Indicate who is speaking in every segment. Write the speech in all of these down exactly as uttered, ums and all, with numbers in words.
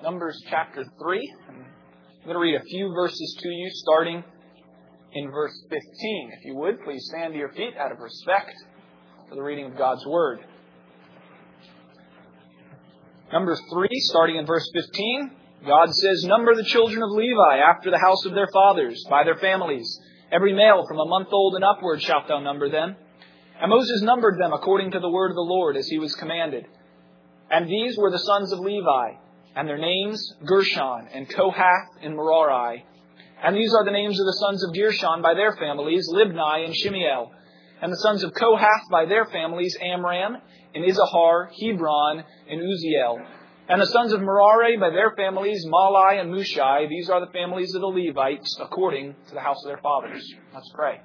Speaker 1: Numbers chapter three. I'm going to read a few verses to you, starting in verse fifteen. If you would, please stand to your feet out of respect for the reading of God's Word. Numbers three, starting in verse fifteen, God says, "Number the children of Levi after the house of their fathers, by their families. Every male from a month old and upward shalt thou number them." And Moses numbered them according to the word of the Lord, as he was commanded. And these were the sons of Levi, and their names, Gershon, and Kohath, and Merari. And these are the names of the sons of Gershon by their families, Libni and Shimei. And the sons of Kohath by their families, Amram, and Izahar, Hebron, and Uzziel. And the sons of Merari by their families, Malai and Mushai. These are the families of the Levites, according to the house of their fathers. Let's pray.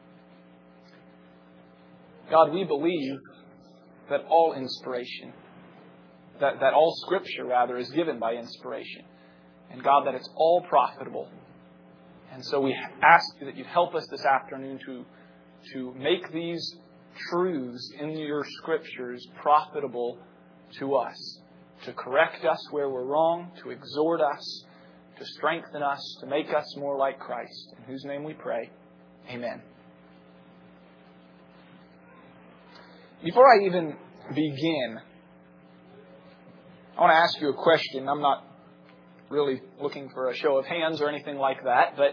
Speaker 1: God, we believe that all inspiration, that, that all Scripture, rather, is given by inspiration. And God, that it's all profitable. And so we ask you that you'd help us this afternoon to, to make these truths in your Scriptures profitable to us. To correct us where we're wrong, to exhort us, to strengthen us, to make us more like Christ. In whose name we pray. Amen. Before I even begin, I want to ask you a question. I'm not really looking for a show of hands or anything like that, but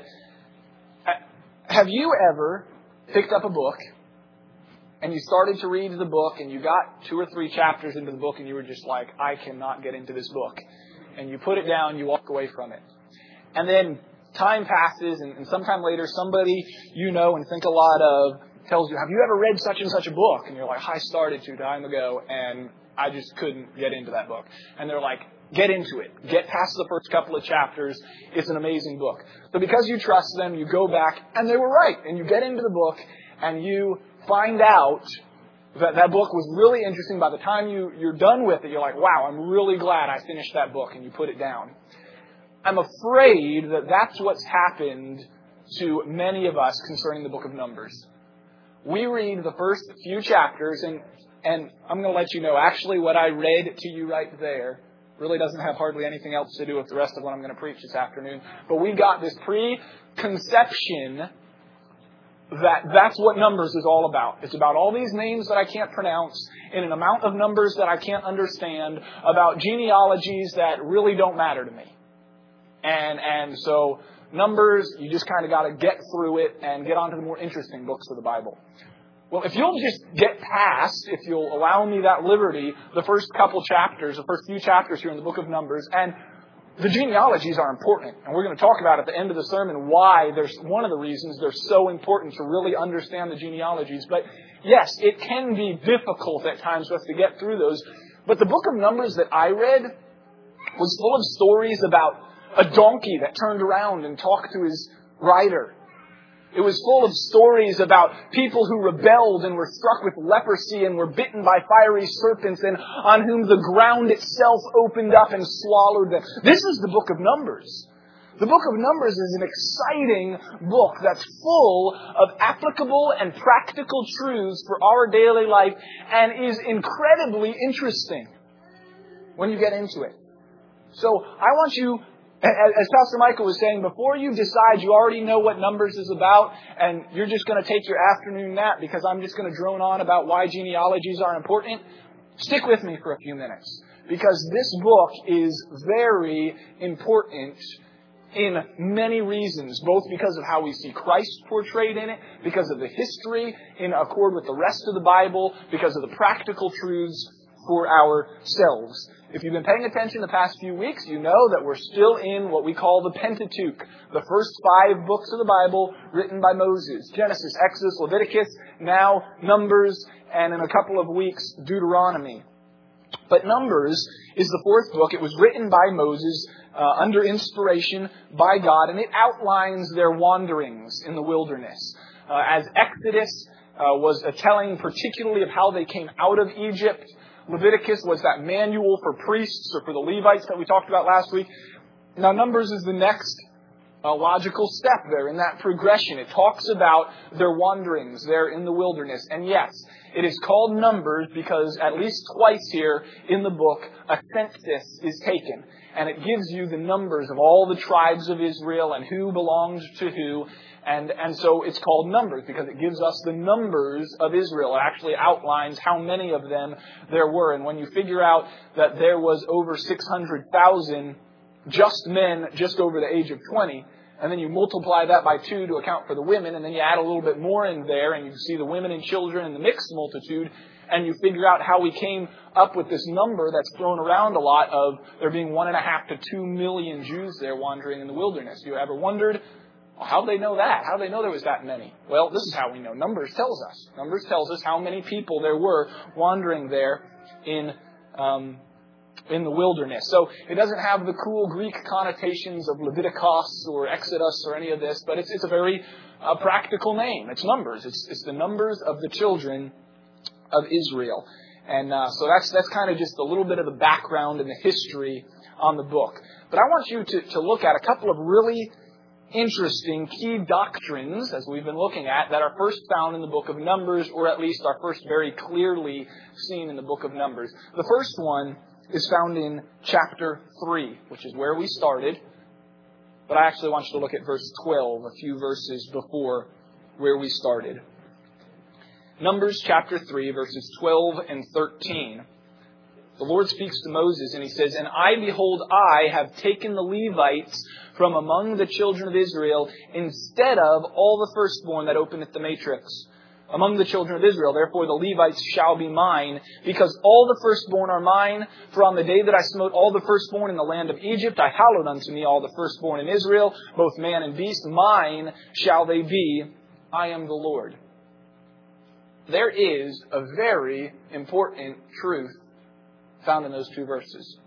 Speaker 1: have you ever picked up a book and you started to read the book and you got two or three chapters into the book and you were just like, I cannot get into this book. And you put it down, you walk away from it. And then time passes and, and sometime later somebody you know and think a lot of tells you, have you ever read such and such a book? And you're like, I started to time ago and I just couldn't get into that book. And they're like, get into it. Get past the first couple of chapters. It's an amazing book. So because you trust them, you go back and they were right. And you get into the book and you find out that that book was really interesting. By the time you, you're done with it, you're like, wow, I'm really glad I finished that book. And you put it down. I'm afraid that that's what's happened to many of us concerning the book of Numbers. We read the first few chapters, and, and I'm going to let you know, actually what I read to you right there really doesn't have hardly anything else to do with the rest of what I'm going to preach this afternoon. But we got this preconception that that's what Numbers is all about. It's about all these names that I can't pronounce in an amount of numbers that I can't understand, about genealogies that really don't matter to me. And, and so Numbers, you just kind of got to get through it and get on to the more interesting books of the Bible. Well, if you'll just get past, if you'll allow me that liberty, the first couple chapters, the first few chapters here in the book of Numbers, and the genealogies are important. And we're going to talk about at the end of the sermon why there's one of the reasons they're so important to really understand the genealogies. But yes, it can be difficult at times for us to get through those. But the book of Numbers that I read was full of stories about a donkey that turned around and talked to his rider. It was full of stories about people who rebelled and were struck with leprosy and were bitten by fiery serpents and on whom the ground itself opened up and swallowed them. This is the book of Numbers. The book of Numbers is an exciting book that's full of applicable and practical truths for our daily life and is incredibly interesting when you get into it. So I want you, as Pastor Michael was saying, before you decide you already know what Numbers is about and you're just going to take your afternoon nap because I'm just going to drone on about why genealogies are important, stick with me for a few minutes. Because this book is very important in many reasons, both because of how we see Christ portrayed in it, because of the history in accord with the rest of the Bible, because of the practical truths for ourselves. If you've been paying attention the past few weeks, you know that we're still in what we call the Pentateuch, the first five books of the Bible written by Moses. Genesis, Exodus, Leviticus, now Numbers, and in a couple of weeks, Deuteronomy. But Numbers is the fourth book. It was written by Moses uh, under inspiration by God, and it outlines their wanderings in the wilderness. Uh, as Exodus uh, was a telling particularly of how they came out of Egypt, Leviticus was that manual for priests or for the Levites that we talked about last week. Now, Numbers is the next a logical step there in that progression. It talks about their wanderings there in the wilderness. And yes, it is called Numbers because at least twice here in the book, a census is taken. And it gives you the numbers of all the tribes of Israel and who belongs to who. And, and so it's called Numbers because it gives us the numbers of Israel. It actually outlines how many of them there were. And when you figure out that there was over six hundred thousand just men just over the age of twenty, and then you multiply that by two to account for the women, and then you add a little bit more in there, and you see the women and children in the mixed multitude, and you figure out how we came up with this number that's thrown around a lot of there being one and a half to two million Jews there wandering in the wilderness. You ever wondered, well, how do they know that? How do they know there was that many? Well, this is how we know. Numbers tells us. Numbers tells us how many people there were wandering there in um, in the wilderness. So it doesn't have the cool Greek connotations of Leviticus or Exodus or any of this, but it's it's a very uh, practical name. It's Numbers. It's it's the numbers of the children of Israel. And uh, so that's that's kind of just a little bit of the background and the history on the book. But I want you to, to look at a couple of really interesting key doctrines, as we've been looking at, that are first found in the book of Numbers, or at least are first very clearly seen in the book of Numbers. The first one is found in chapter three, which is where we started. But I actually want you to look at verse twelve, a few verses before where we started. Numbers chapter three, verses twelve and thirteen. The Lord speaks to Moses and He says, "And I, behold, I have taken the Levites from among the children of Israel instead of all the firstborn that openeth the matrix among the children of Israel. Therefore the Levites shall be mine, because all the firstborn are mine. For on the day that I smote all the firstborn in the land of Egypt, I hallowed unto me all the firstborn in Israel, both man and beast. Mine shall they be. I am the Lord." There is a very important truth found in those two verses.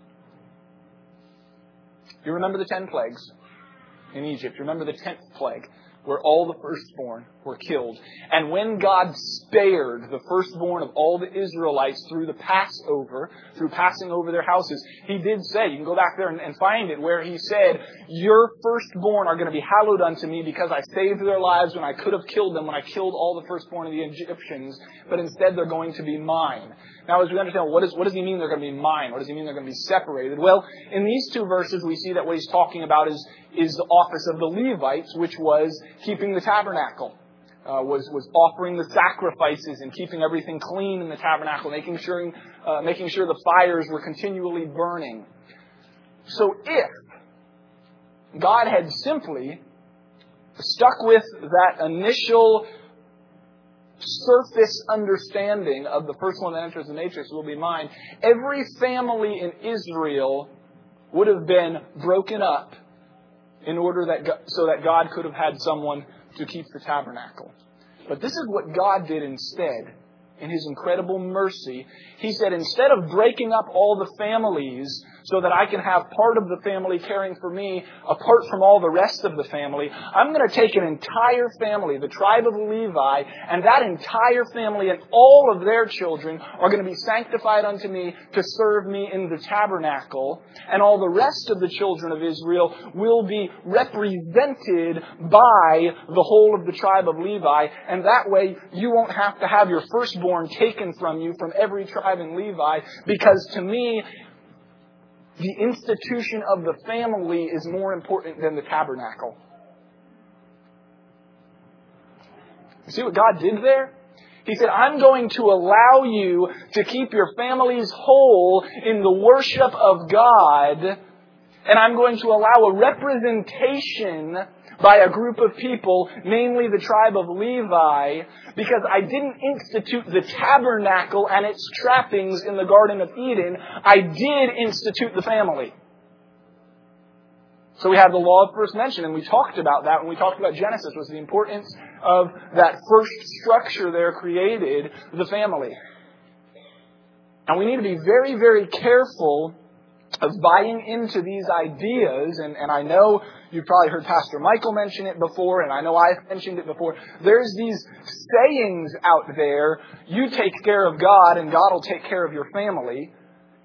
Speaker 1: You remember the ten plagues in Egypt. You remember the tenth plague, where all the firstborn were killed. And when God spared the firstborn of all the Israelites through the Passover, through passing over their houses, He did say, you can go back there and, and find it, where He said, "Your firstborn are going to be hallowed unto me because I saved their lives when I could have killed them, when I killed all the firstborn of the Egyptians, but instead they're going to be mine." Now, as we understand, what, is, what does He mean they're going to be mine? What does He mean they're going to be separated? Well, in these two verses, we see that what He's talking about is, is the office of the Levites, which was keeping the tabernacle, uh, was, was offering the sacrifices and keeping everything clean in the tabernacle, making sure, uh, making sure the fires were continually burning. So if God had simply stuck with that initial surface understanding of the first one that enters the matrix will be mine, every family in Israel would have been broken up in order that God, so that God could have had someone to keep the tabernacle. But this is what God did instead. In His incredible mercy, He said, instead of breaking up all the families so that I can have part of the family caring for me apart from all the rest of the family, I'm going to take an entire family, the tribe of Levi, and that entire family and all of their children are going to be sanctified unto me to serve me in the tabernacle. And all the rest of the children of Israel will be represented by the whole of the tribe of Levi. And that way you won't have to have your firstborn taken from you from every tribe in Levi, because to me, the institution of the family is more important than the tabernacle. You see what God did there? He said, I'm going to allow you to keep your families whole in the worship of God, and I'm going to allow a representation by a group of people, namely the tribe of Levi, because I didn't institute the tabernacle and its trappings in the Garden of Eden. I did institute the family. So we have the law of first mention, and we talked about that when we talked about Genesis, was the importance of that first structure there created, the family. And we need to be very, very careful of buying into these ideas, and, and I know you've probably heard Pastor Michael mention it before, and I know I've mentioned it before. There's these sayings out there, you take care of God and God will take care of your family.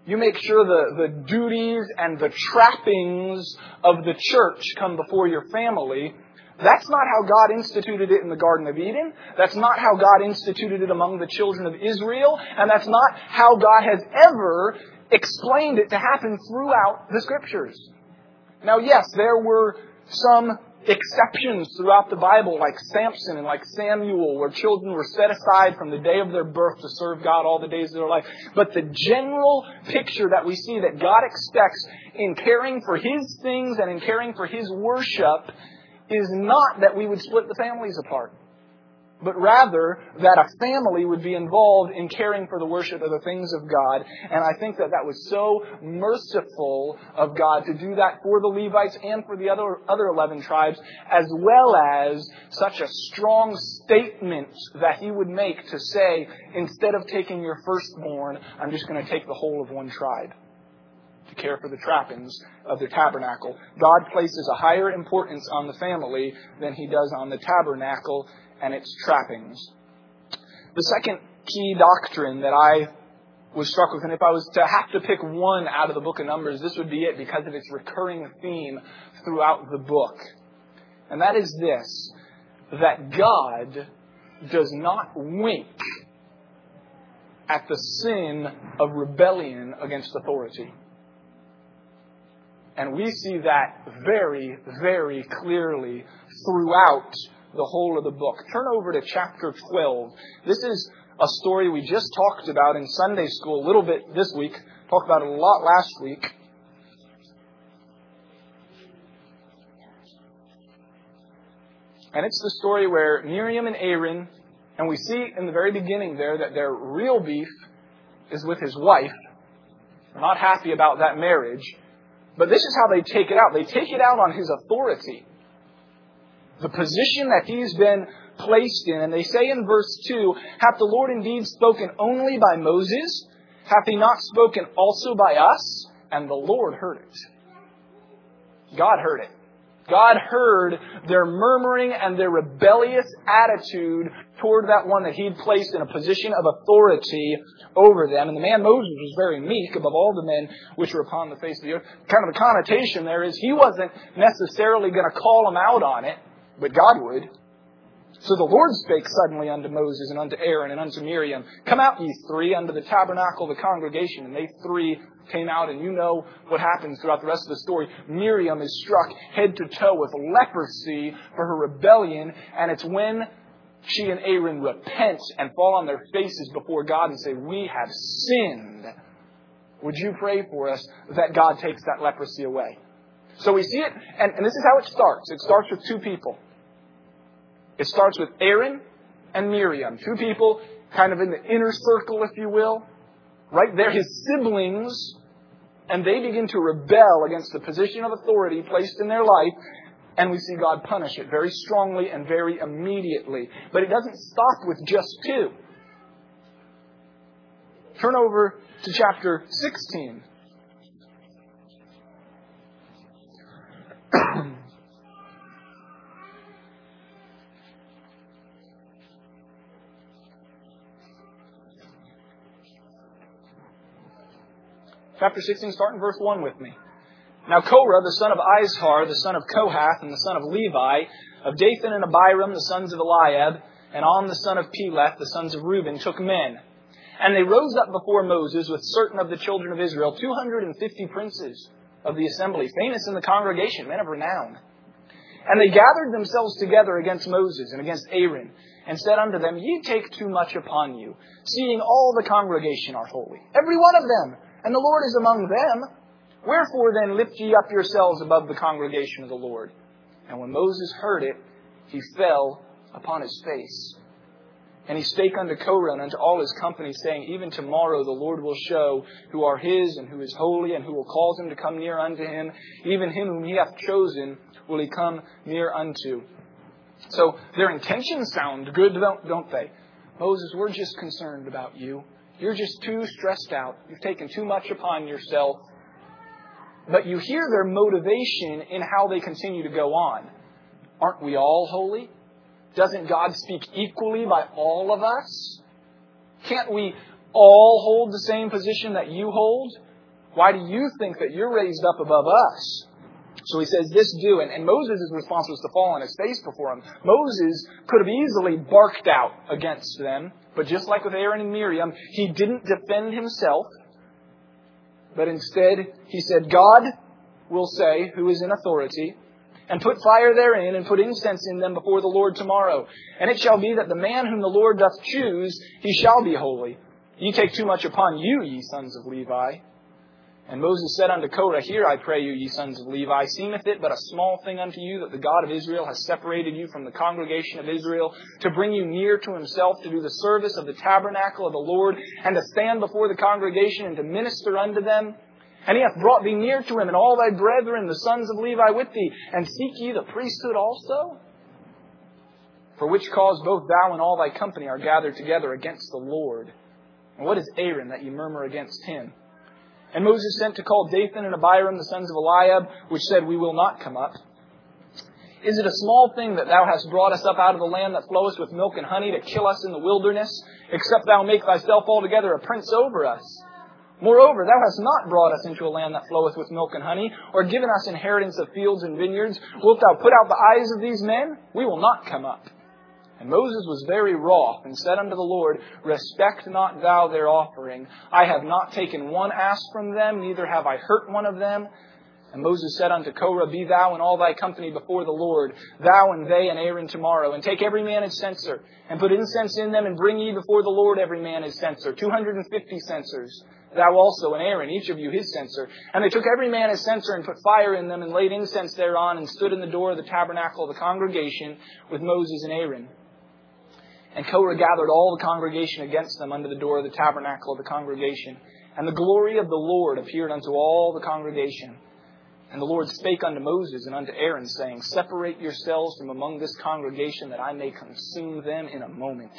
Speaker 1: You make sure the, the duties and the trappings of the church come before your family. That's not how God instituted it in the Garden of Eden. That's not how God instituted it among the children of Israel. And that's not how God has ever explained it to happen throughout the Scriptures. Now, yes, there were some exceptions throughout the Bible, like Samson and like Samuel, where children were set aside from the day of their birth to serve God all the days of their life. But the general picture that we see that God expects in caring for His things and in caring for His worship is not that we would split the families apart, but rather that a family would be involved in caring for the worship of the things of God. And I think that that was so merciful of God to do that for the Levites and for the other other eleven tribes, as well as such a strong statement that He would make to say, instead of taking your firstborn, I'm just going to take the whole of one tribe to care for the trappings of the tabernacle. God places a higher importance on the family than He does on the tabernacle and its trappings. The second key doctrine that I was struck with, and if I was to have to pick one out of the book of Numbers, this would be it because of its recurring theme throughout the book. And that is this, that God does not wink at the sin of rebellion against authority. And we see that very, very clearly throughout the whole of the book. Turn over to chapter twelve. This is a story we just talked about in Sunday school a little bit this week. Talked about it a lot last week. And it's the story where Miriam and Aaron, and we see in the very beginning there that their real beef is with his wife. They're not happy about that marriage. But this is how they take it out. They take it out on his authority. The position that he's been placed in. And they say in verse two, hath the Lord indeed spoken only by Moses? Hath He not spoken also by us? And the Lord heard it. God heard it. God heard their murmuring and their rebellious attitude toward that one that He'd placed in a position of authority over them. And the man Moses was very meek above all the men which were upon the face of the earth. Kind of the connotation there is he wasn't necessarily going to call them out on it, but God would. So the Lord spake suddenly unto Moses and unto Aaron and unto Miriam, come out ye three unto the tabernacle of the congregation. And they three came out, and you know what happens throughout the rest of the story. Miriam is struck head to toe with leprosy for her rebellion, and it's when she and Aaron repent and fall on their faces before God and say, we have sinned. Would you pray for us that God takes that leprosy away? So we see it, and, and this is how it starts. It starts with two people. It starts with Aaron and Miriam. Two people kind of in the inner circle, if you will. Right? They're his siblings. And they begin to rebel against the position of authority placed in their life. And we see God punish it very strongly and very immediately. But it doesn't stop with just two. Turn over to chapter sixteen. Chapter sixteen, start in verse one with me. Now Korah, the son of Izhar, the son of Kohath, and the son of Levi, of Dathan and Abiram, the sons of Eliab, and On, the son of Peleth, the sons of Reuben, took men. And they rose up before Moses with certain of the children of Israel, two hundred fifty princes of the assembly, famous in the congregation, men of renown. And they gathered themselves together against Moses and against Aaron, and said unto them, Ye take too much upon you, seeing all the congregation are holy, every one of them, and the Lord is among them. Wherefore then lift ye up yourselves above the congregation of the Lord. And when Moses heard it, he fell upon his face. And he spake unto Korah and unto all his company, saying, Even tomorrow the Lord will show who are his, and who is holy, and who will cause him to come near unto him. Even him whom he hath chosen will he come near unto. So their intentions sound good, don't, don't they? Moses, we're just concerned about you. You're just too stressed out. You've taken too much upon yourself. But you hear their motivation in how they continue to go on. Aren't we all holy? Doesn't God speak equally by all of us? Can't we all hold the same position that you hold? Why do you think that you're raised up above us? So he says, this do. And, and Moses' response was to fall on his face before him. Moses could have easily barked out against them. But just like with Aaron and Miriam, he didn't defend himself. But instead, he said, God will say, who is in authority, and put fire therein, and put incense in them before the Lord tomorrow. And it shall be that the man whom the Lord doth choose, he shall be holy. Ye take too much upon you, ye sons of Levi. And Moses said unto Korah, Hear, I pray you, ye sons of Levi, seemeth it but a small thing unto you that the God of Israel has separated you from the congregation of Israel, to bring you near to himself, to do the service of the tabernacle of the Lord, and to stand before the congregation, and to minister unto them? And he hath brought thee near to him, and all thy brethren, the sons of Levi, with thee. And seek ye the priesthood also? For which cause both thou and all thy company are gathered together against the Lord. And what is Aaron, that ye murmur against him? And Moses sent to call Dathan and Abiram, the sons of Eliab, which said, We will not come up. Is it a small thing that thou hast brought us up out of the land that floweth with milk and honey, to kill us in the wilderness, except thou make thyself altogether a prince over us? Moreover, thou hast not brought us into a land that floweth with milk and honey, or given us inheritance of fields and vineyards. Wilt thou put out the eyes of these men? We will not come up. And Moses was very wroth, and said unto the Lord, Respect not thou their offering. I have not taken one ass from them, neither have I hurt one of them. And Moses said unto Korah, Be thou and all thy company before the Lord, thou and they and Aaron tomorrow, and take every man his censer, and put incense in them, and bring ye before the Lord every man his censer, two hundred and fifty censers. Thou also and Aaron, each of you his censer. And they took every man his censer, and put fire in them, and laid incense thereon, and stood in the door of the tabernacle of the congregation with Moses and Aaron. And Korah gathered all the congregation against them under the door of the tabernacle of the congregation. And the glory of the Lord appeared unto all the congregation. And the Lord spake unto Moses and unto Aaron, saying, Separate yourselves from among this congregation, that I may consume them in a moment.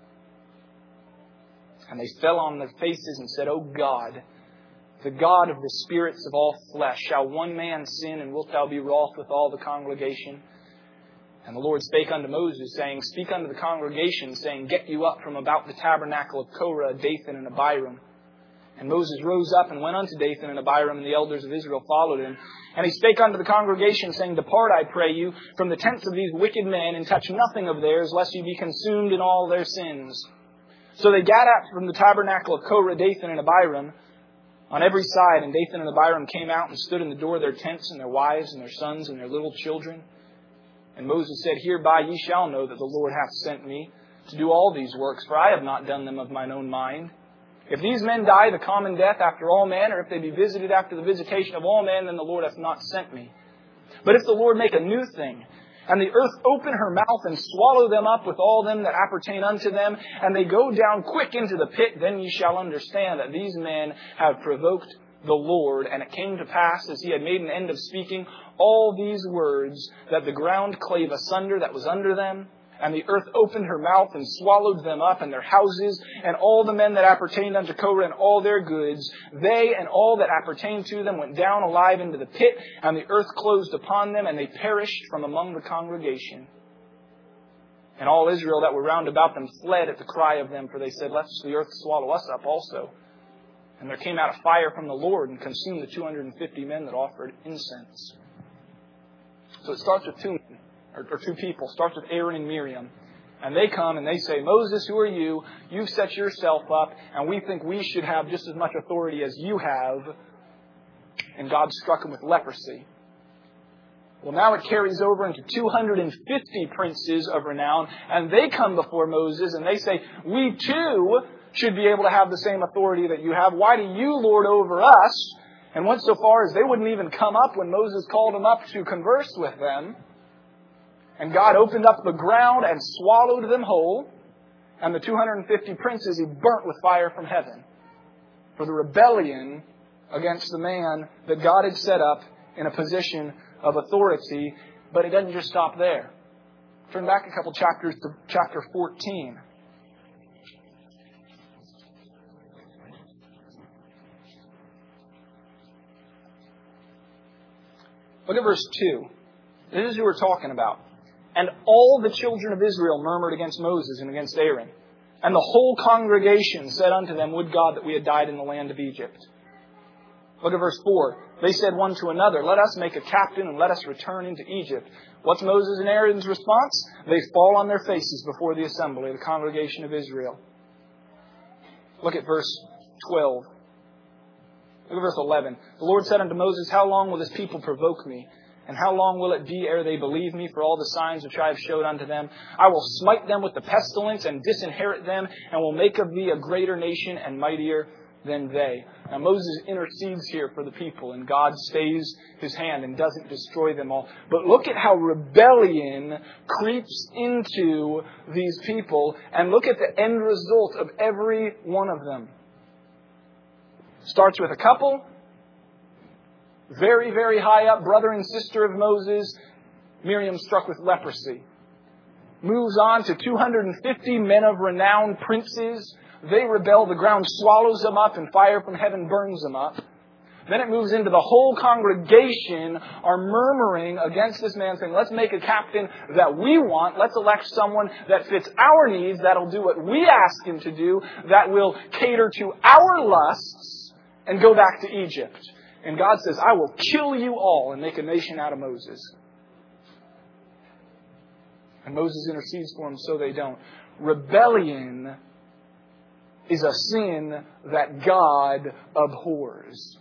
Speaker 1: And they fell on their faces and said, O God, the God of the spirits of all flesh, shall one man sin, and wilt thou be wroth with all the congregation? And the Lord spake unto Moses, saying, Speak unto the congregation, saying, Get you up from about the tabernacle of Korah, Dathan, and Abiram. And Moses rose up and went unto Dathan and Abiram, and the elders of Israel followed him. And he spake unto the congregation, saying, Depart, I pray you, from the tents of these wicked men, and touch nothing of theirs, lest you be consumed in all their sins. So they gat up from the tabernacle of Korah, Dathan, and Abiram on every side. And Dathan and Abiram came out and stood in the door of their tents, and their wives, and their sons, and their little children. And Moses said, Hereby ye shall know that the Lord hath sent me to do all these works, for I have not done them of mine own mind. If these men die the common death after all men, or if they be visited after the visitation of all men, then the Lord hath not sent me. But if the Lord make a new thing, and the earth open her mouth and swallow them up with all them that appertain unto them, and they go down quick into the pit, then ye shall understand that these men have provoked the Lord. And it came to pass, as he had made an end of speaking all these words, that the ground clave asunder that was under them, and the earth opened her mouth and swallowed them up, and their houses, and all the men that appertained unto Korah, and all their goods. They and all that appertained to them went down alive into the pit, and the earth closed upon them, and they perished from among the congregation. And all Israel that were round about them fled at the cry of them, for they said, Lest the earth swallow us up also. And there came out a fire from the Lord, and consumed the two hundred and fifty men that offered incense. So it starts with two men. Or, or two people. Starts with Aaron and Miriam. And they come and they say, Moses, who are you? You've set yourself up, and we think we should have just as much authority as you have. And God struck him with leprosy. Well, now it carries over into two hundred and fifty princes of renown, and they come before Moses and they say, we too should be able to have the same authority that you have. Why do you lord over us? And went so far as they wouldn't even come up when Moses called them up to converse with them. And God opened up the ground and swallowed them whole. And the two hundred and fifty princes he burnt with fire from heaven for the rebellion against the man that God had set up in a position of authority. But it doesn't just stop there. Turn back a couple chapters to chapter fourteen. Look at verse two. This is who we're talking about. And all the children of Israel murmured against Moses and against Aaron. And the whole congregation said unto them, Would God that we had died in the land of Egypt. Look at verse four. They said one to another, let us make a captain and let us return into Egypt. What's Moses and Aaron's response? They fall on their faces before the assembly, the congregation of Israel. Look at verse twelve. Look at verse eleven. The Lord said unto Moses, how long will this people provoke me? And how long will it be ere they believe me for all the signs which I have showed unto them? I will smite them with the pestilence and disinherit them, and will make of thee a greater nation and mightier than they. Now Moses intercedes here for the people, and God stays His hand and doesn't destroy them all. But look at how rebellion creeps into these people, and look at the end result of every one of them. Starts with a couple. Very, very high up, brother and sister of Moses, Miriam struck with leprosy. Moves on to two hundred fifty men of renown, princes. They rebel, the ground swallows them up, and fire from heaven burns them up. Then it moves into the whole congregation are murmuring against this man, saying, let's make a captain that we want. Let's elect someone that fits our needs, that'll do what we ask him to do, that will cater to our lusts, and go back to Egypt. And God says, I will kill you all and make a nation out of Moses. And Moses intercedes for them so they don't. Rebellion is a sin that God abhors.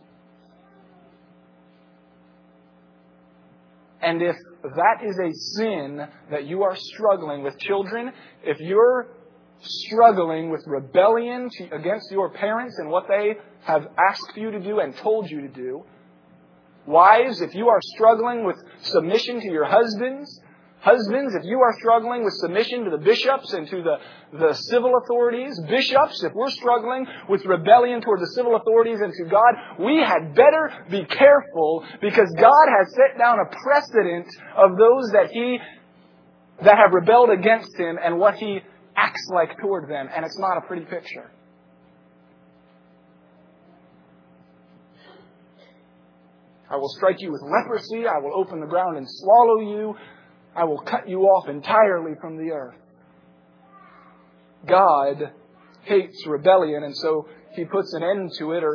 Speaker 1: And if that is a sin that you are struggling with, children, if you're struggling with rebellion to, against your parents and what they have asked you to do and told you to do. Wives, if you are struggling with submission to your husbands. Husbands, if you are struggling with submission to the bishops and to the, the civil authorities. Bishops, if we're struggling with rebellion toward the civil authorities and to God, we had better be careful, because God has set down a precedent of those that He that have rebelled against Him and what He acts like toward them, and it's not a pretty picture. I will strike you with leprosy. I will open the ground and swallow you. I will cut you off entirely from the earth. God hates rebellion, and so He puts an end to it, or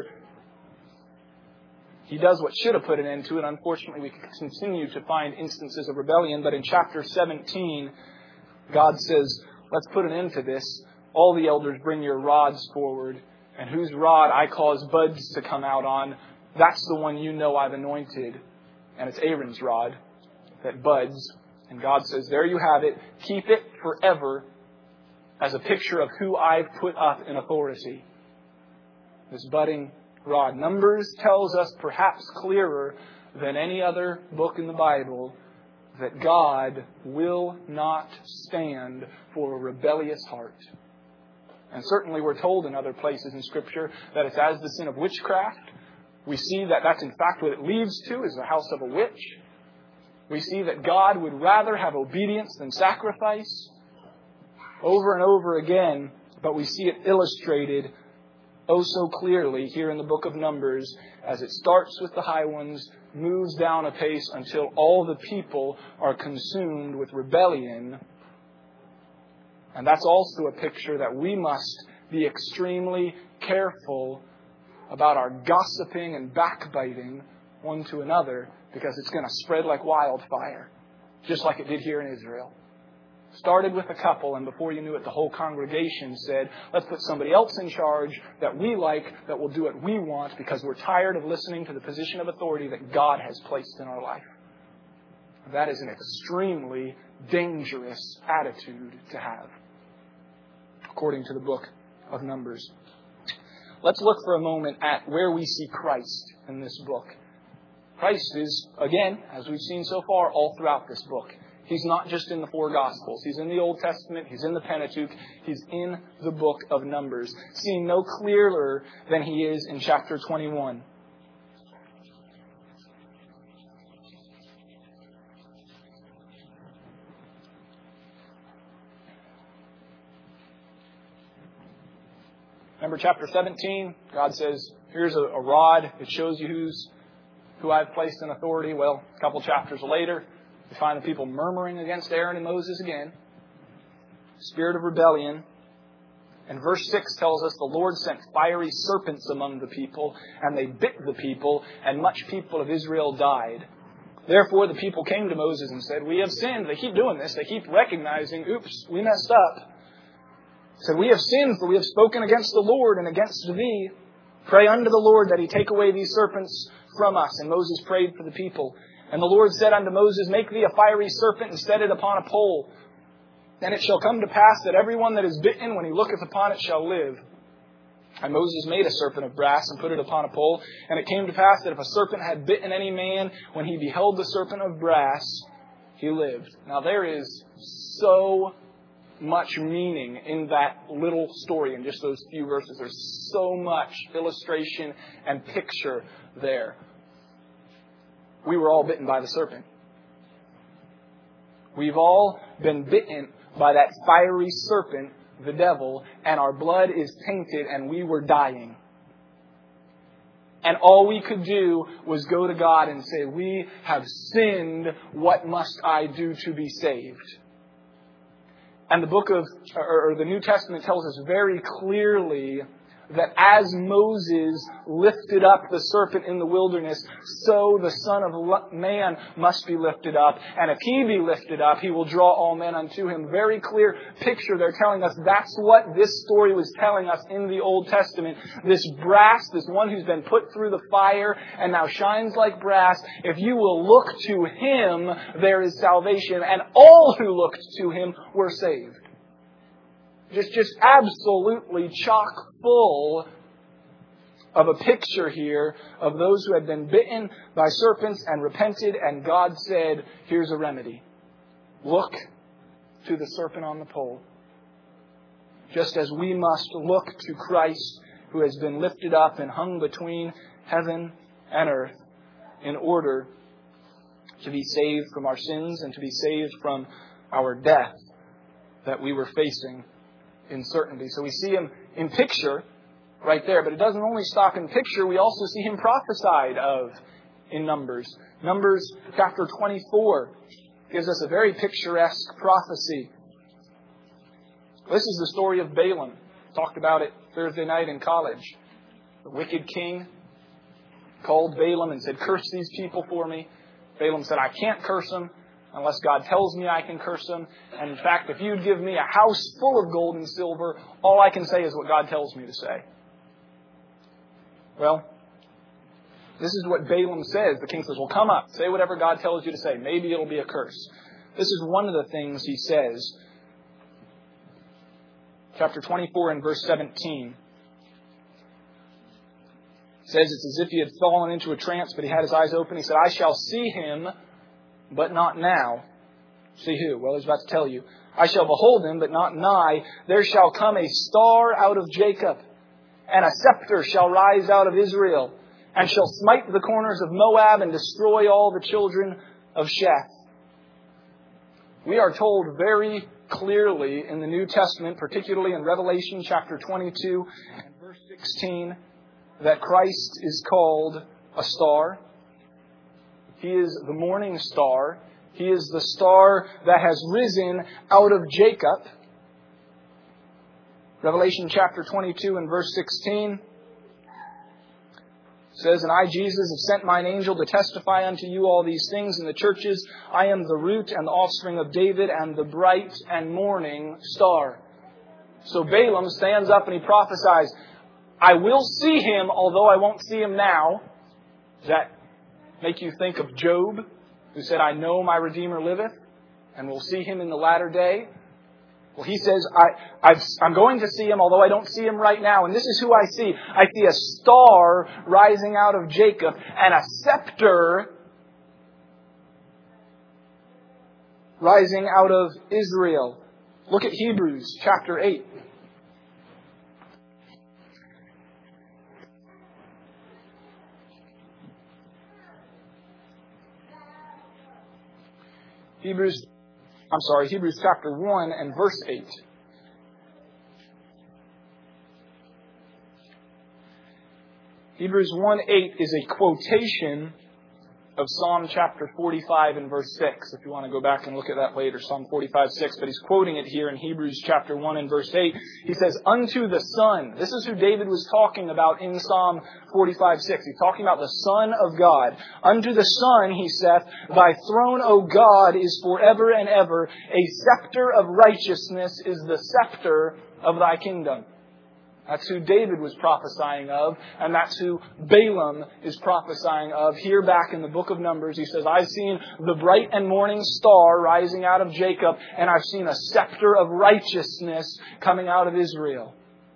Speaker 1: He does what should have put an end to it. Unfortunately, we continue to find instances of rebellion, but in chapter seventeen, God says, let's put an end to this. All the elders bring your rods forward, and whose rod I cause buds to come out on, that's the one you know I've anointed. And it's Aaron's rod that buds. And God says, there you have it. Keep it forever as a picture of who I've put up in authority. This budding rod. Numbers tells us perhaps clearer than any other book in the Bible that God will not stand for a rebellious heart. And certainly we're told in other places in Scripture that it's as the sin of witchcraft. We see that that's in fact what it leads to, is the house of a witch. We see that God would rather have obedience than sacrifice over and over again. But we see it illustrated oh so clearly here in the book of Numbers, as it starts with the high ones, moves down a pace until all the people are consumed with rebellion. And that's also a picture that we must be extremely careful about our gossiping and backbiting one to another, because it's going to spread like wildfire, just like it did here in Israel. Started with a couple, and before you knew it, the whole congregation said, let's put somebody else in charge that we like, that will do what we want, because we're tired of listening to the position of authority that God has placed in our life. That is an extremely dangerous attitude to have, according to the book of Numbers. Let's look for a moment at where we see Christ in this book. Christ is, again, as we've seen so far, all throughout this book. He's not just in the four Gospels. He's in the Old Testament. He's in the Pentateuch. He's in the book of Numbers. Seen no clearer than He is in chapter twenty-one. Remember chapter seventeen? God says, here's a, a rod. It shows you who's who I've placed in authority. Well, a couple chapters later, we find the people murmuring against Aaron and Moses again. Spirit of rebellion. And verse six tells us the Lord sent fiery serpents among the people, and they bit the people, and much people of Israel died. Therefore the people came to Moses and said, we have sinned. They keep doing this. They keep recognizing, oops, we messed up. Said, we have sinned, for we have spoken against the Lord and against thee. Pray unto the Lord that he take away these serpents from us. And Moses prayed for the people. And the Lord said unto Moses, make thee a fiery serpent and set it upon a pole. And it shall come to pass that every one that is bitten, when he looketh upon it, shall live. And Moses made a serpent of brass and put it upon a pole. And it came to pass that if a serpent had bitten any man, when he beheld the serpent of brass, he lived. Now there is so much meaning in that little story, in just those few verses. There's so much illustration and picture there. We were all bitten by the serpent. We've all been bitten by that fiery serpent, the devil, and our blood is tainted and we were dying. And all we could do was go to God and say, we have sinned. What must I do to be saved? And the book of, or the New Testament tells us very clearly that as Moses lifted up the serpent in the wilderness, so the Son of Man must be lifted up. And if he be lifted up, he will draw all men unto him. Very clear picture. They're telling us that's what this story was telling us in the Old Testament. This brass, this one who's been put through the fire and now shines like brass. If you will look to him, there is salvation. And all who looked to him were saved. Just, just absolutely chock full of a picture here of those who had been bitten by serpents and repented, and God said, here's a remedy. Look to the serpent on the pole. Just as we must look to Christ, who has been lifted up and hung between heaven and earth, in order to be saved from our sins and to be saved from our death that we were facing in certainty. So we see him in picture right there, but it doesn't only stop in picture. We also see him prophesied of in Numbers. Numbers chapter twenty-four gives us a very picturesque prophecy. This is the story of Balaam. Talked about it Thursday night in college. The wicked king called Balaam and said, curse these people for me. Balaam said, I can't curse them unless God tells me I can curse them. And in fact, if you'd give me a house full of gold and silver, all I can say is what God tells me to say. Well, this is what Balaam says. The king says, well, come up. Say whatever God tells you to say. Maybe it'll be a curse. This is one of the things he says. Chapter twenty-four and verse seventeen. It says it's as if he had fallen into a trance, but he had his eyes open. He said, I shall see him, but not now. See who? Well, he's about to tell you. I shall behold him, but not nigh. There shall come a star out of Jacob, and a scepter shall rise out of Israel, and shall smite the corners of Moab and destroy all the children of Sheth. We are told very clearly in the New Testament, particularly in Revelation chapter twenty-two and verse sixteen, that Christ is called a star. He is the morning star. He is the star that has risen out of Jacob. Revelation chapter twenty-two and verse sixteen says, and I, Jesus, have sent mine angel to testify unto you all these things in the churches. I am the root and the offspring of David and the bright and morning star. So Balaam stands up and he prophesies, I will see him, although I won't see him now. Does that make you think of Job, who said, I know my Redeemer liveth, and will see him in the latter day? Well, he says, I, I've, I'm going to see him, although I don't see him right now. And this is who I see. I see a star rising out of Jacob, and a scepter rising out of Israel. Look at Hebrews chapter eight. Hebrews, I'm sorry, Hebrews chapter one and verse eight. Hebrews one eight is a quotation of Psalm chapter forty-five and verse six, if you want to go back and look at that later, Psalm forty-five, six, but he's quoting it here in Hebrews chapter one and verse eight. He says, unto the Son. This is who David was talking about in Psalm forty-five, six. He's talking about the Son of God. Unto the Son, he saith, thy throne, O God, is forever and ever. A scepter of righteousness is the scepter of thy kingdom. That's who David was prophesying of, and that's who Balaam is prophesying of. Here back in the book of Numbers, he says, I've seen the bright and morning star rising out of Jacob, and I've seen a scepter of righteousness coming out of Israel.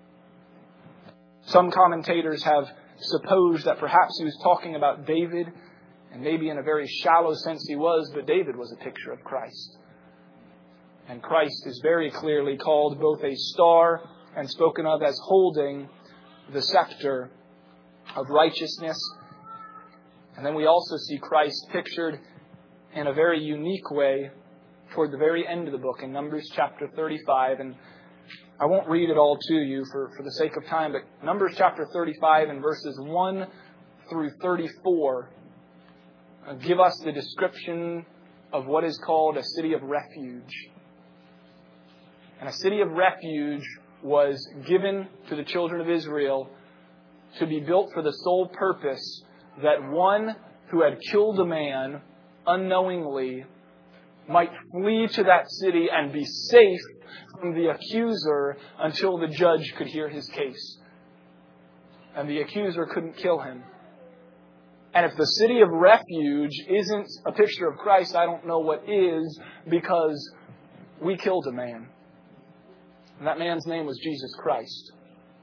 Speaker 1: Some commentators have supposed that perhaps he was talking about David, and maybe in a very shallow sense he was, but David was a picture of Christ. And Christ is very clearly called both a star and spoken of as holding the scepter of righteousness. And then we also see Christ pictured in a very unique way toward the very end of the book in Numbers chapter thirty-five. And I won't read it all to you for, for the sake of time, but Numbers chapter thirty-five and verses one through thirty-four give us the description of what is called a city of refuge. And a city of refuge was given to the children of Israel to be built for the sole purpose that one who had killed a man unknowingly might flee to that city and be safe from the accuser until the judge could hear his case. And the accuser couldn't kill him. And if the city of refuge isn't a picture of Christ, I don't know what is, because we killed a man. And that man's name was Jesus Christ.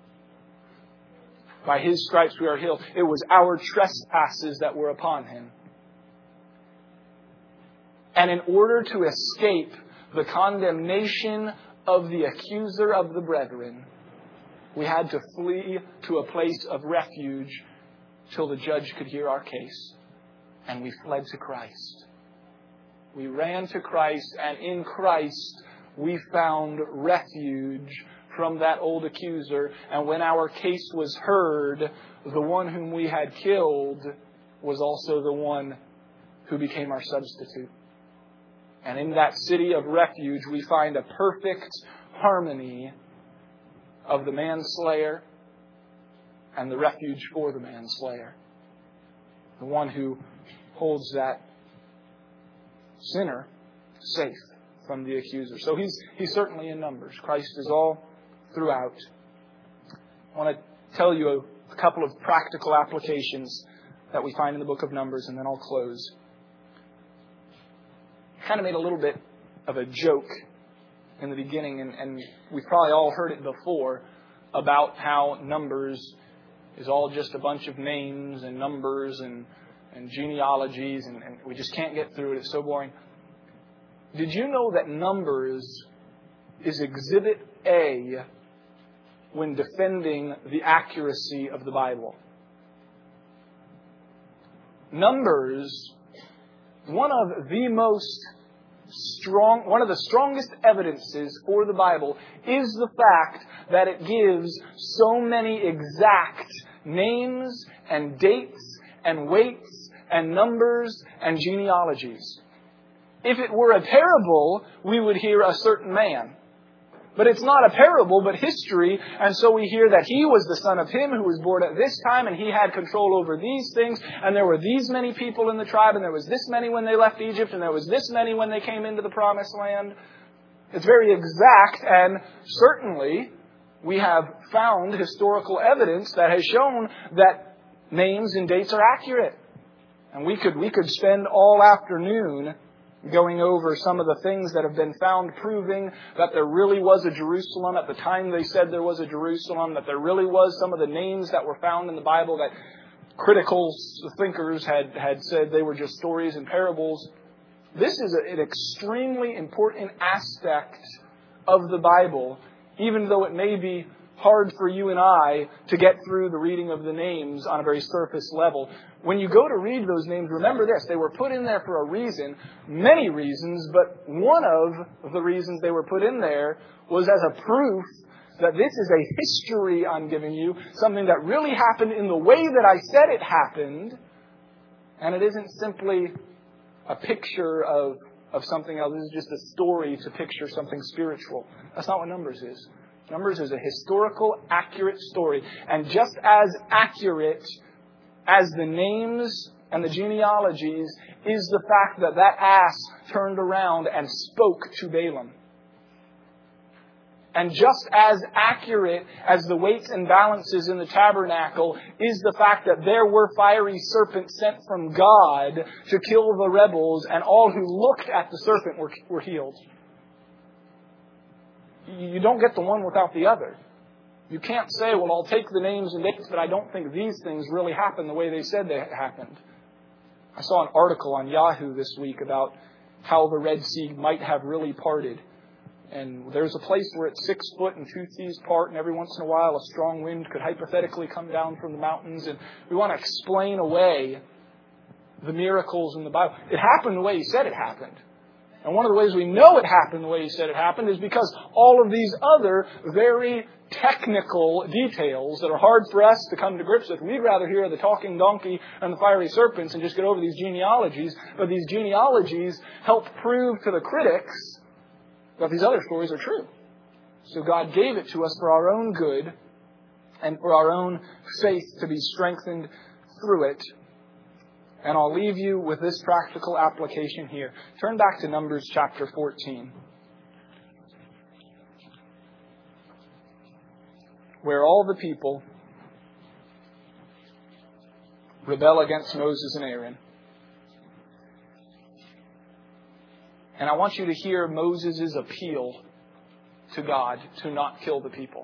Speaker 1: By His stripes we are healed. It was our trespasses that were upon Him. And in order to escape the condemnation of the accuser of the brethren, we had to flee to a place of refuge till the judge could hear our case. And we fled to Christ. We ran to Christ, and in Christ we found refuge from that old accuser. And when our case was heard, the one whom we had killed was also the one who became our substitute. And in that city of refuge, we find a perfect harmony of the manslayer and the refuge for the manslayer. The one who holds that sinner safe from the accuser. So he's he's certainly in Numbers. Christ is all throughout. I want to tell you a, a couple of practical applications that we find in the book of Numbers, and then I'll close. I kind of made a little bit of a joke in the beginning, and, and we've probably all heard it before, about how Numbers is all just a bunch of names and numbers and, and genealogies, and, and we just can't get through it. It's so boring. Did you know that Numbers is Exhibit A when defending the accuracy of the Bible? Numbers, one of the most strong, one of the strongest evidences for the Bible is the fact that it gives so many exact names and dates and weights and numbers and genealogies. If it were a parable, we would hear a certain man. But it's not a parable, but history. And so we hear that he was the son of him who was born at this time, and he had control over these things. And there were these many people in the tribe, and there was this many when they left Egypt, and there was this many when they came into the promised land. It's very exact, and certainly we have found historical evidence that has shown that names and dates are accurate. And we could we could spend all afternoon going over some of the things that have been found proving that there really was a Jerusalem at the time they said there was a Jerusalem, that there really was some of the names that were found in the Bible that critical thinkers had, had said they were just stories and parables. This is an extremely important aspect of the Bible, even though it may be hard for you and I to get through the reading of the names on a very surface level. When you go to read those names, remember this. They were put in there for a reason, many reasons, but one of the reasons they were put in there was as a proof that this is a history I'm giving you, something that really happened in the way that I said it happened, And it isn't simply a picture of, of something else. This is just a story to picture something spiritual. That's not what Numbers is. Numbers is a historical, accurate story. And just as accurate as the names and the genealogies is the fact that that ass turned around and spoke to Balaam. And just as accurate as the weights and balances in the tabernacle is the fact that there were fiery serpents sent from God to kill the rebels, and all who looked at the serpent were, were healed. You don't get the one without the other. You can't say, well, I'll take the names and dates, but I don't think these things really happened the way they said they happened. I saw an article on Yahoo this week about how the Red Sea might have really parted. And there's a place where it's six foot and two seas part, and every once in a while a strong wind could hypothetically come down from the mountains. And we want to explain away the miracles in the Bible. It happened the way He said it happened. And one of the ways we know it happened the way He said it happened is because all of these other very technical details that are hard for us to come to grips with. We'd rather hear the talking donkey and the fiery serpents and just get over these genealogies. But these genealogies help prove to the critics that these other stories are true. So God gave it to us for our own good and for our own faith to be strengthened through it. And I'll leave you with this practical application here. Turn back to Numbers chapter fourteen, where all the people rebel against Moses and Aaron. And I want you to hear Moses' appeal to God to not kill the people.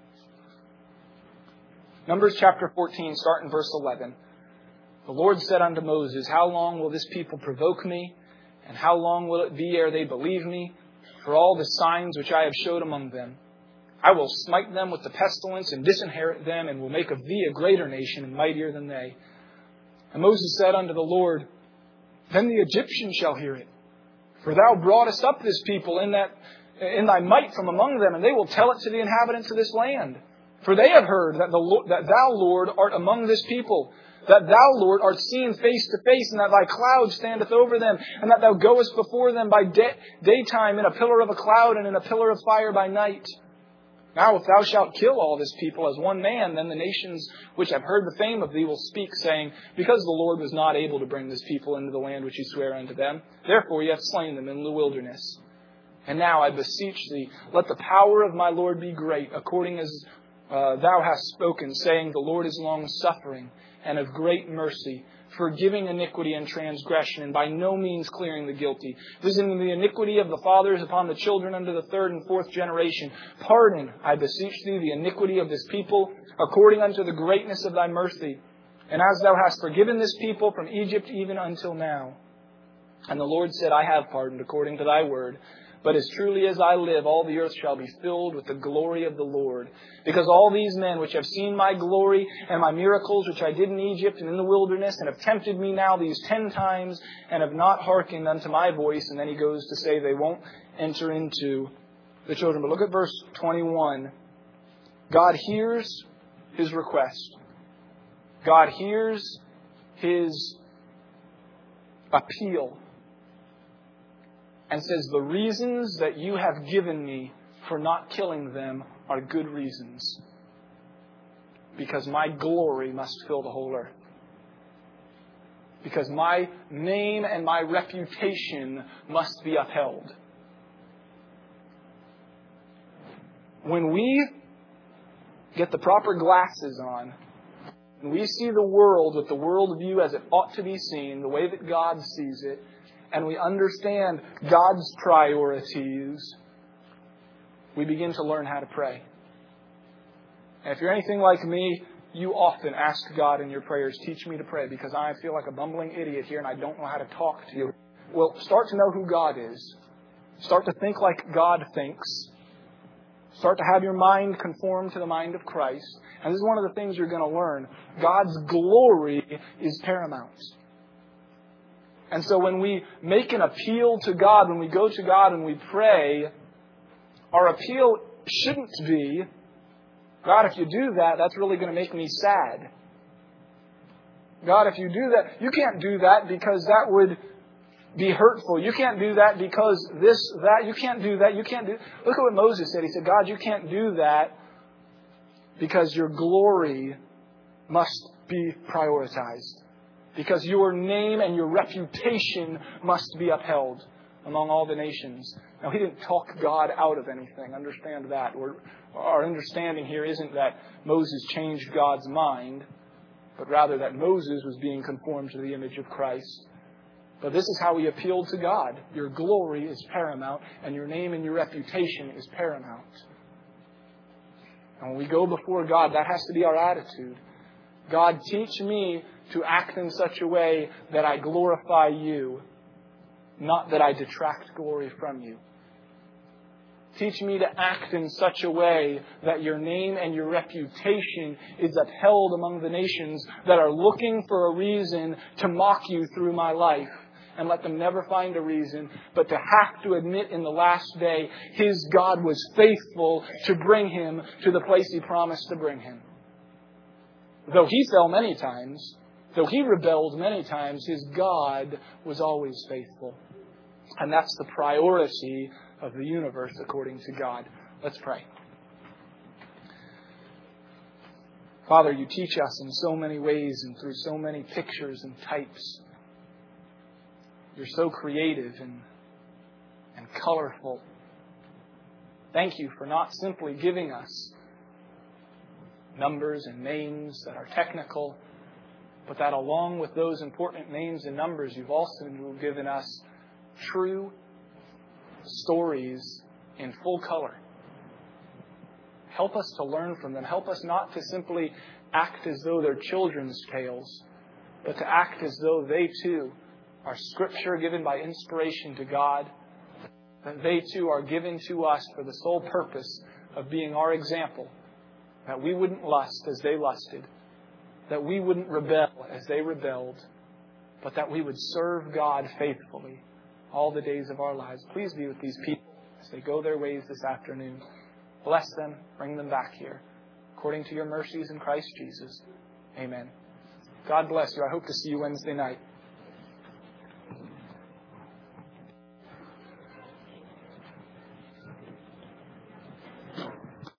Speaker 1: Numbers chapter fourteen, start in verse eleven. The Lord said unto Moses, How long will this people provoke me? And how long will it be ere they believe me? For all the signs which I have showed among them. I will smite them with the pestilence and disinherit them, and will make of thee a greater nation and mightier than they. And Moses said unto the Lord, Then the Egyptians shall hear it. For thou broughtest up this people in that in thy might from among them, and they will tell it to the inhabitants of this land. For they have heard that, the, that thou, Lord, art among this people, that thou, Lord, art seen face to face, and that thy cloud standeth over them, and that thou goest before them by day, daytime in a pillar of a cloud and in a pillar of fire by night. Now if thou shalt kill all this people as one man, then the nations which have heard the fame of thee will speak, saying, Because the Lord was not able to bring this people into the land which he sware unto them, therefore he hath slain them in the wilderness. And now I beseech thee, let the power of my Lord be great, according as uh, thou hast spoken, saying, The Lord is long-suffering and of great mercy, forgiving iniquity and transgression, and by no means clearing the guilty, visiting the iniquity of the fathers upon the children unto the third and fourth generation. Pardon, I beseech thee, the iniquity of this people, according unto the greatness of thy mercy, and as thou hast forgiven this people from Egypt even until now. And the Lord said, I have pardoned according to thy word. But as truly as I live, all the earth shall be filled with the glory of the Lord. Because all these men which have seen my glory and my miracles which I did in Egypt and in the wilderness, and have tempted me now these ten times, and have not hearkened unto my voice. And then he goes to say they won't enter into the children. But look at verse twenty-one. God hears his request. God hears his appeal. And says, the reasons that you have given me for not killing them are good reasons. Because my glory must fill the whole earth. Because my name and my reputation must be upheld. When we get the proper glasses on, and we see the world with the worldview as it ought to be seen, the way that God sees it, and we understand God's priorities, we begin to learn how to pray. And if you're anything like me, you often ask God in your prayers, teach me to pray, because I feel like a bumbling idiot here and I don't know how to talk to you. Well, start to know who God is. Start to think like God thinks. Start to have your mind conform to the mind of Christ. And this is one of the things you're going to learn. God's glory is paramount. And so when we make an appeal to God, when we go to God and we pray, our appeal shouldn't be, God, if you do that, that's really going to make me sad. God, if you do that, you can't do that because that would be hurtful. You can't do that because this, that. You can't do that. You can't do... Look at what Moses said. He said, God, you can't do that because your glory must be prioritized. Because your name and your reputation must be upheld among all the nations. Now, He didn't talk God out of anything. Understand that. We're, our understanding here isn't that Moses changed God's mind, but rather that Moses was being conformed to the image of Christ. But this is how he appealed to God. Your glory is paramount, and your name and your reputation is paramount. And when we go before God, that has to be our attitude. God, teach me to act in such a way that I glorify you, not that I detract glory from you. Teach me to act in such a way that your name and your reputation is upheld among the nations that are looking for a reason to mock you through my life. And let them never find a reason, but to have to admit in the last day, his God was faithful to bring him to the place He promised to bring him. Though he fell many times, though he rebelled many times, his God was always faithful. And that's the priority of the universe according to God. Let's pray. Father, you teach us in so many ways and through so many pictures and types. You're so creative and, and colorful. Thank you for not simply giving us numbers and names that are technical, but that along with those important names and numbers, you've also given us true stories in full color. Help us to learn from them. Help us not to simply act as though they're children's tales, but to act as though they too are Scripture given by inspiration to God, that they too are given to us for the sole purpose of being our example, that we wouldn't lust as they lusted, that we wouldn't rebel as they rebelled, but that we would serve God faithfully all the days of our lives. Please be with these people as they go their ways this afternoon. Bless them, bring them back here, according to your mercies in Christ Jesus. Amen. God bless you. I hope to see you Wednesday night.